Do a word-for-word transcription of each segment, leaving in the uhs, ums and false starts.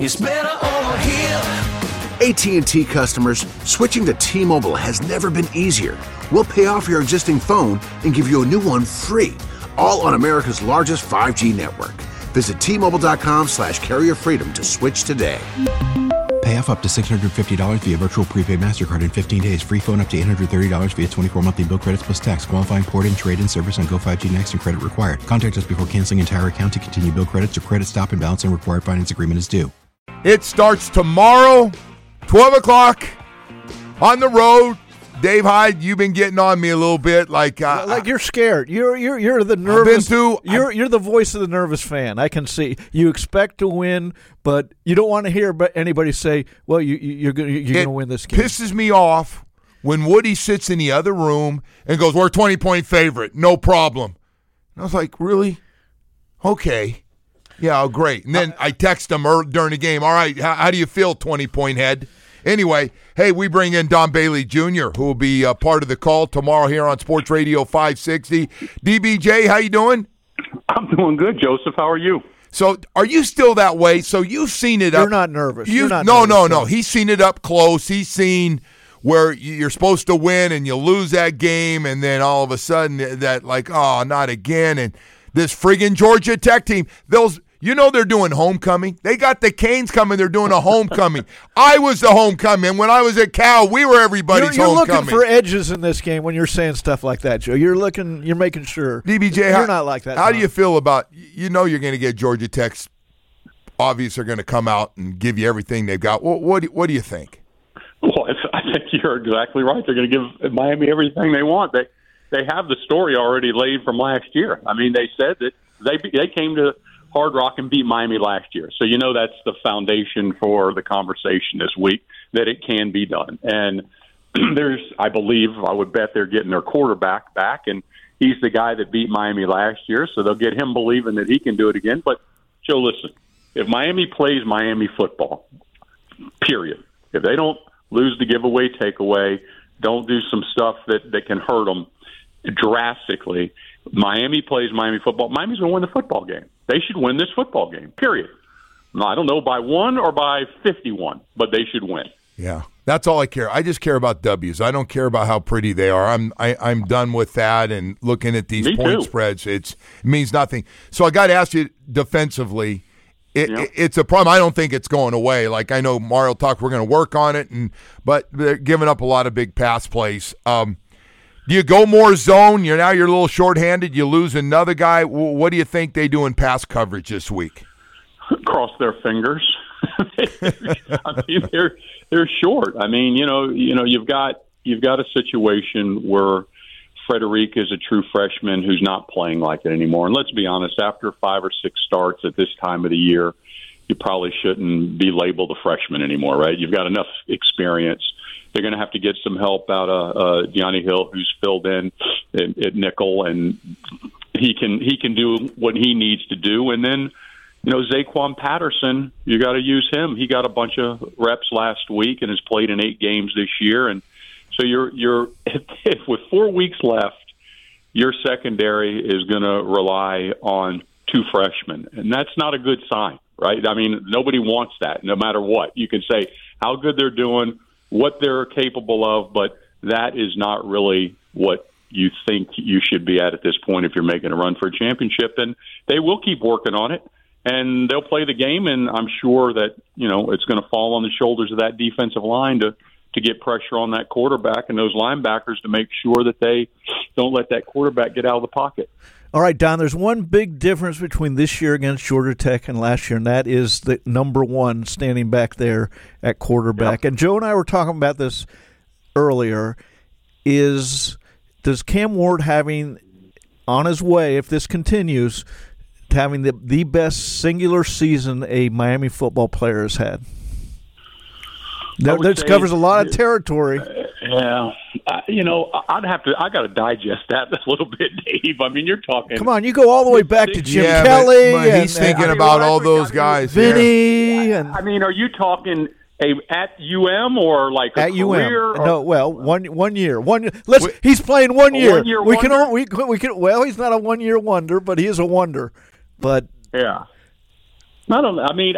It's better over here. A T and T customers, switching to T-Mobile has never been easier. We'll pay off your existing phone and give you a new one free, all on America's largest five G network. Visit T-Mobile.com slash carrier freedom to switch today. Pay off up to six hundred fifty dollars via virtual prepaid MasterCard in fifteen days. Free phone up to eight hundred thirty dollars via twenty-four monthly bill credits plus tax. Qualifying port and trade-in service on Go five G Next and credit required. Contact us before canceling entire account to continue bill credits or credit stop and balance and required finance agreement is due. It starts tomorrow, twelve o'clock, on the road. Dave Hyde, you've been getting on me a little bit, like uh, like you're scared. You're you're you're the nervous. I've been through, you're you're the voice of the nervous fan. I can see you expect to win, but you don't want to hear anybody say, "Well, you you're gonna you're gonna win this game." It pisses me off when Woody sits in the other room and goes, "We're a twenty point favorite, no problem." And I was like, "Really? Okay, yeah, oh, great." And then I text him during the game. All right, how, how do you feel, twenty point head? Anyway, hey, we bring in Don Bailey Junior, who will be uh, part of the call tomorrow here on Sports Radio five sixty. D B J, how you doing? I'm doing good, Joseph. How are you? So are you still that way? So you've seen it You're up. not nervous. You, You're not no, nervous, no, no. no. He's seen it up close. He's seen where you're supposed to win and you lose that game, and then all of a sudden that, like, oh, not again. And this friggin' Georgia Tech team, those – you know they're doing homecoming. They got the Canes coming. They're doing a homecoming. I was the homecoming. When I was at Cal, we were everybody's you're, you're homecoming. You're looking for edges in this game when you're saying stuff like that, Joe. You're looking. You're making sure. D B J, you're how, not like that. How Tom. do you feel about? You know you're going to get Georgia Tech's. Obviously, are going to come out and give you everything they've got. What what, what do you think? Well, I think you're exactly right. They're going to give Miami everything they want. They they have the story already laid from last year. I mean, they said that they they came to Hard Rock and beat Miami last year. So you know that's the foundation for the conversation this week, that it can be done. And there's, I believe, I would bet they're getting their quarterback back, and he's the guy that beat Miami last year, so they'll get him believing that he can do it again. But, Joe, listen, if Miami plays Miami football, period, if they don't lose the giveaway, takeaway, don't do some stuff that, that can hurt them drastically, Miami plays Miami football, Miami's going to win the football game. They should win this football game, period. No, I don't know by one or by fifty-one, but they should win. Yeah, that's all I care. I just care about W's. I don't care about how pretty they are. I'm I, I'm done with that and looking at these Me point too. spreads. It's, it means nothing. So I got to ask you defensively. It, Yeah. it, it's a problem. I don't think it's going away. Like I know Mario talked, we're going to work on it, and but they're giving up a lot of big pass plays. Um, Do you go more zone? You're now you're a little shorthanded. You lose another guy. What do you think they do in pass coverage this week? Cross their fingers. I mean, they're they're short. I mean, you know, you know, you've got you've got a situation where Frederic is a true freshman who's not playing like it anymore. And let's be honest, after five or six starts at this time of the year, you probably shouldn't be labeled a freshman anymore, right? You've got enough experience. They're going to have to get some help out of uh, Deani Hill, who's filled in at, at nickel, and he can he can do what he needs to do. And then, you know, Zaquan Patterson, you got to use him. He got a bunch of reps last week and has played in eight games this year. And so you're you're if with four weeks left, your secondary is going to rely on two freshmen, and that's not a good sign, right? I mean, nobody wants that, no matter what. You can say how good they're doing, what they're capable of, but that is not really what you think you should be at at this point if you're making a run for a championship. And they will keep working on it, and they'll play the game, and I'm sure that, you know, it's going to fall on the shoulders of that defensive line to, to get pressure on that quarterback and those linebackers to make sure that they don't let that quarterback get out of the pocket. All right, Don, there's one big difference between this year against Georgia Tech and last year, and that is the number one standing back there at quarterback. Yep. And Joe and I were talking about this earlier. Is does Cam Ward having on his way, if this continues, to having the, the best singular season a Miami football player has had? That, that covers a lot of territory. Uh, yeah. Uh, you know, I'd have to, I got to digest that a little bit, Dave. I mean, you're talking. Come on, you go all the way back to Jim yeah, Kelly. But, but and, he's thinking and, about I mean, all I those mean, guys. Vinny. Yeah. And, I mean, are you talking a at U M or like a at U M? career? Or, no, well, one one year. One. Let's. Wait, he's playing one year. one year we can. wonder? We we can. Well, he's not a one year wonder, but he is a wonder. But yeah. I don't know. I mean,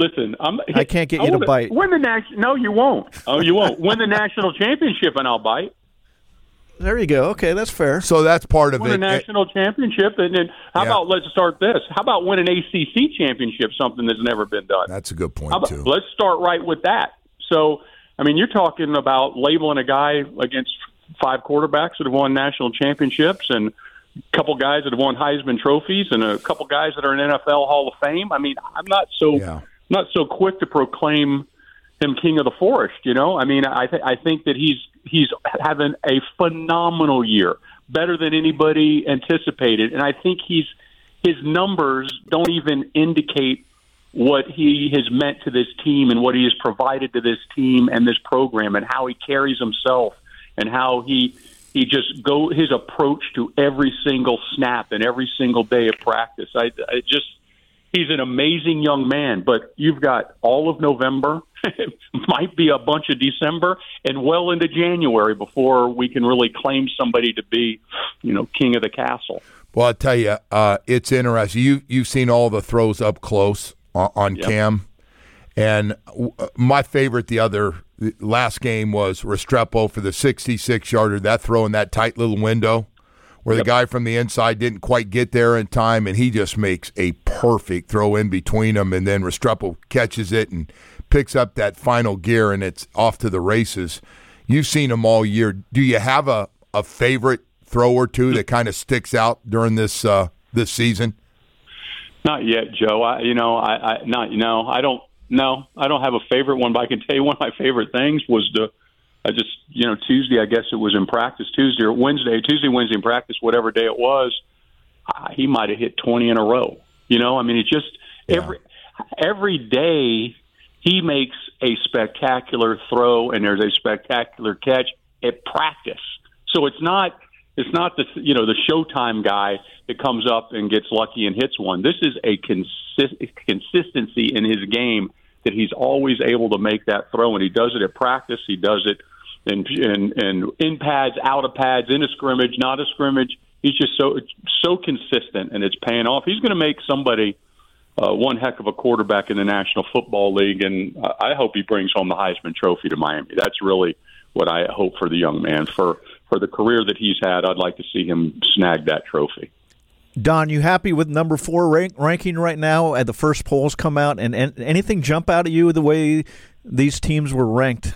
Listen, I'm, I can't get I you to wanna, bite. Win the national? No, you won't. Oh, you won't win the national championship, and I'll bite. There you go. Okay, that's fair. So that's part of Win it. a national championship, and then how Yeah. about let's start this? How about win an A C C championship? Something that's never been done. That's a good point How about, too. let's start right with that. So, I mean, you're talking about labeling a guy against five quarterbacks that have won national championships, and a couple guys that have won Heisman trophies, and a couple guys that are in N F L Hall of Fame. I mean, I'm not so Yeah. not so quick to proclaim him king of the forest. You know, I mean, I th- I think that he's he's having a phenomenal year, better than anybody anticipated, and I think he's his numbers don't even indicate what he has meant to this team and what he has provided to this team and this program, and how he carries himself, and how he he just go his approach to every single snap and every single day of practice. I, I just he's an amazing young man, but you've got all of November, might be a bunch of December, and well into January before we can really claim somebody to be, you know, king of the castle. Well, I'll tell you, uh, it's interesting. You, you've seen all the throws up close on, on Yep. Cam. And w- my favorite the other the last game was Restrepo for the sixty-six-yarder, that throw in that tight little window where Yep. the guy from the inside didn't quite get there in time, and he just makes a perfect throw in between them, and then Restrepo catches it and picks up that final gear, and it's off to the races. You've seen them all year. Do you have a, a favorite throw or two that kind of sticks out during this uh, this season? Not yet, Joe. I, you know, I, I not, you know, I don't, no, I don't have a favorite one, but I can tell you one of my favorite things was the, I just, you know, Tuesday, I guess it was in practice, Tuesday or Wednesday, Tuesday, Wednesday in practice, whatever day it was, uh, he might have hit twenty in a row. You know, I mean, it just, Yeah. every, every day he makes a spectacular throw and there's a spectacular catch at practice. So it's not, it's not the, you know, the Showtime guy that comes up and gets lucky and hits one. This is a consist- consistency in his game that he's always able to make that throw, and he does it at practice. He does it in in, in, in pads, out of pads, in a scrimmage, not a scrimmage. He's just so so consistent, and it's paying off. He's going to make somebody uh, one heck of a quarterback in the National Football League, and uh, I hope he brings home the Heisman Trophy to Miami. That's really what I hope for the young man. For for the career that he's had, I'd like to see him snag that trophy. Don, you happy with number four rank, ranking right now? At the first polls come out, and, and anything jump out at you the way these teams were ranked?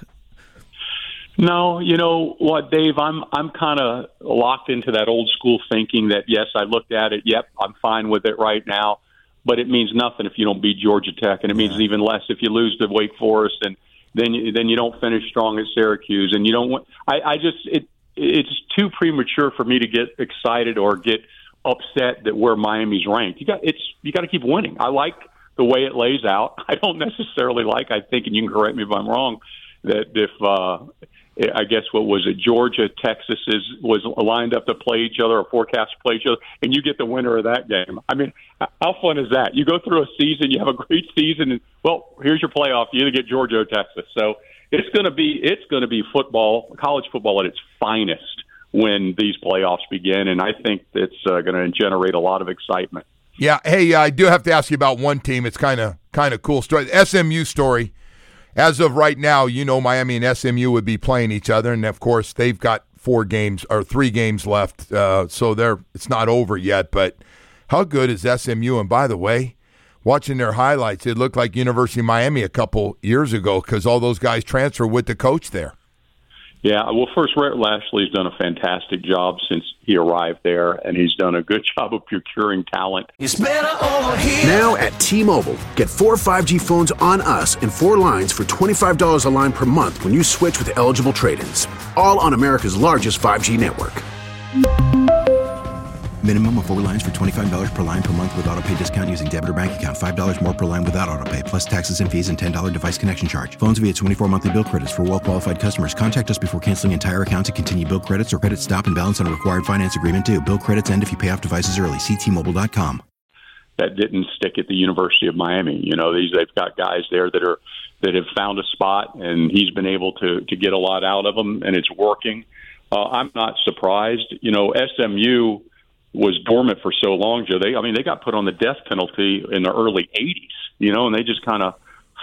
No, you know what, Dave? I'm I'm kind of locked into that old school thinking that yes, I looked at it. Yep, I'm fine with it right now, but it means nothing if you don't beat Georgia Tech, and it means even less if you lose to Wake Forest, and then you, then you don't finish strong at Syracuse, and you don't. Want, I, I just it it's too premature for me to get excited or get upset that where Miami's ranked. You got it's you got to keep winning. I like the way it lays out. I don't necessarily like. I think, and you can correct me if I'm wrong, that if uh, I guess what was it, Georgia, Texas is was lined up to play each other or forecast to play each other, and you get the winner of that game. I mean, how fun is that? You go through a season, you have a great season, and well, here's your playoff. You either get Georgia or Texas. So it's going to be it's going to be football, college football at its finest when these playoffs begin, and I think it's uh, going to generate a lot of excitement. Yeah. Hey, I do have to ask you about one team. It's kind of kind of cool story. S M U story. As of right now, you know Miami and S M U would be playing each other, and of course they've got four games or three games left, uh, so they're it's not over yet. But how good is S M U? And by the way, watching their highlights, it looked like University of Miami a couple years ago because all those guys transfer with the coach there. Yeah, well, first, Rhett Lashley's done a fantastic job since he arrived there, and he's done a good job of procuring talent. It's better over here. Now at T-Mobile, get four five G phones on us and four lines for twenty-five dollars a line per month when you switch with eligible trade-ins. All on America's largest five G network. Minimum of four lines for twenty-five dollars per line per month with autopay discount using debit or bank account. five dollars more per line without autopay, plus taxes and fees and ten dollars device connection charge. Phones via twenty-four monthly bill credits for well-qualified customers. Contact us before canceling entire account to continue bill credits or credit stop and balance on a required finance agreement due. Bill credits end if you pay off devices early. See T Mobile dot com. That didn't stick at the University of Miami. You know, these they've got guys there that are that have found a spot, and he's been able to to get a lot out of them, and it's working. Uh, I'm not surprised. You know, S M U was dormant for so long, Joe. They, I mean, they got put on the death penalty in the early eighties, you know, and they just kind of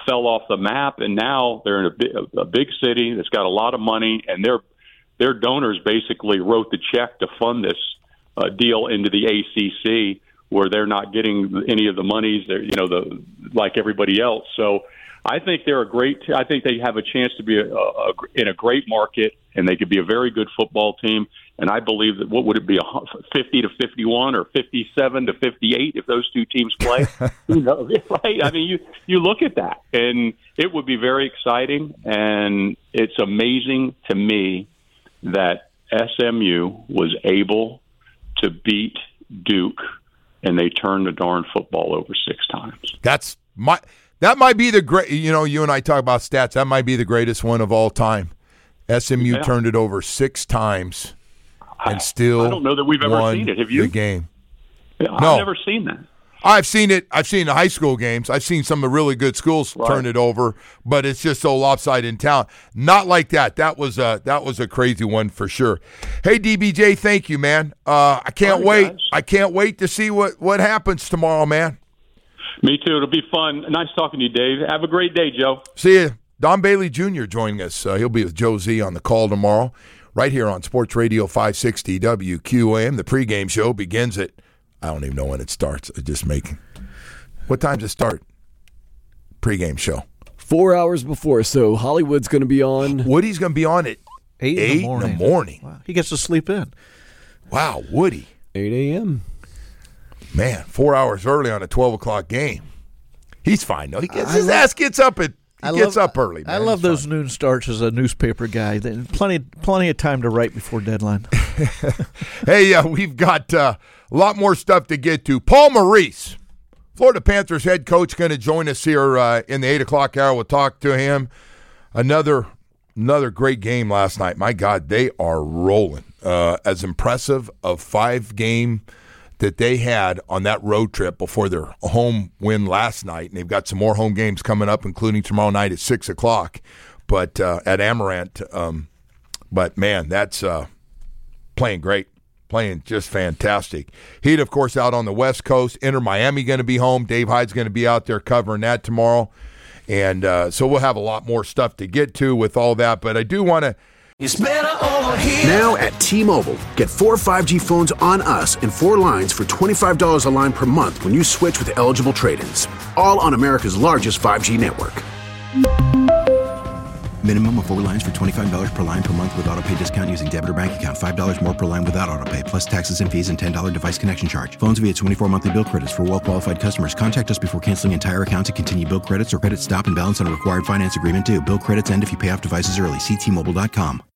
fell off the map, and now they're in a big, a big city that's got a lot of money, and their their donors basically wrote the check to fund this uh, deal into the A C C, where they're not getting any of the monies, they're, you know, the like everybody else. So I think they're a great. I think they have a chance to be a, a, in a great market, and they could be a very good football team. And I believe that what would it be, fifty to fifty-one or fifty-seven to fifty-eight if those two teams play? Who knows, right? I mean, you you look at that, and it would be very exciting. And it's amazing to me that S M U was able to beat Duke, and they turned the darn football over six times. That's my. That might be the great. You know, you and I talk about stats. That might be the greatest one of all time. S M U yeah. turned it over six times. And still, I don't know that we've ever won seen it. Have you? The game. Yeah, no. I've never seen that. I've seen it. I've seen the high school games. I've seen some of the really good schools right. turn it over, but it's just so lopsided in town. Not like that. That was a that was a crazy one for sure. Hey, D B J, thank you, man. Uh, I can't right, wait. Guys. I can't wait to see what, what happens tomorrow, man. Me too. It'll be fun. Nice talking to you, Dave. Have a great day, Joe. See you. Don Bailey Junior joining us. Uh, he'll be with Joe Z on the call tomorrow. Right here on Sports Radio five sixty W Q A M. The pregame show begins at, I don't even know when it starts. I just making. What time does it start? Pregame show. Four hours before, so Hollywood's going to be on. Woody's going to be on at eight, eight in the morning. In the morning. Wow. He gets to sleep in. Wow, Woody. eight a.m. Man, four hours early on a twelve o'clock game. He's fine, though. He gets, his ass gets up at He I gets love, up early, man. I love it's those fun. noon starts as a newspaper guy. Plenty plenty of time to write before deadline. Hey, uh, we've got uh, a lot more stuff to get to. Paul Maurice, Florida Panthers head coach, going to join us here uh, in the eight o'clock hour. We'll talk to him. Another another great game last night. My God, they are rolling. Uh, as impressive a five-game that they had on that road trip before their home win last night, and they've got some more home games coming up, including tomorrow night at six o'clock but uh, at Amarant. Um, but, man, that's uh, playing great, playing just fantastic. Heat, of course, out on the West Coast. Inter Miami going to be home. Dave Hyde's going to be out there covering that tomorrow. And uh, so we'll have a lot more stuff to get to with all that. But I do want to It's better over here. Now at T-Mobile, get four five G phones on us and four lines for twenty-five dollars a line per month when you switch with eligible trade-ins. All on America's largest five G network. Minimum of four lines for twenty-five dollars per line per month with autopay discount using debit or bank account. five dollars more per line without autopay, plus taxes and fees and ten dollars device connection charge. Phones via twenty-four monthly bill credits for well-qualified customers. Contact us before canceling entire account to continue bill credits or credit stop and balance on a required finance agreement due. Bill credits end if you pay off devices early. See T Mobile dot com.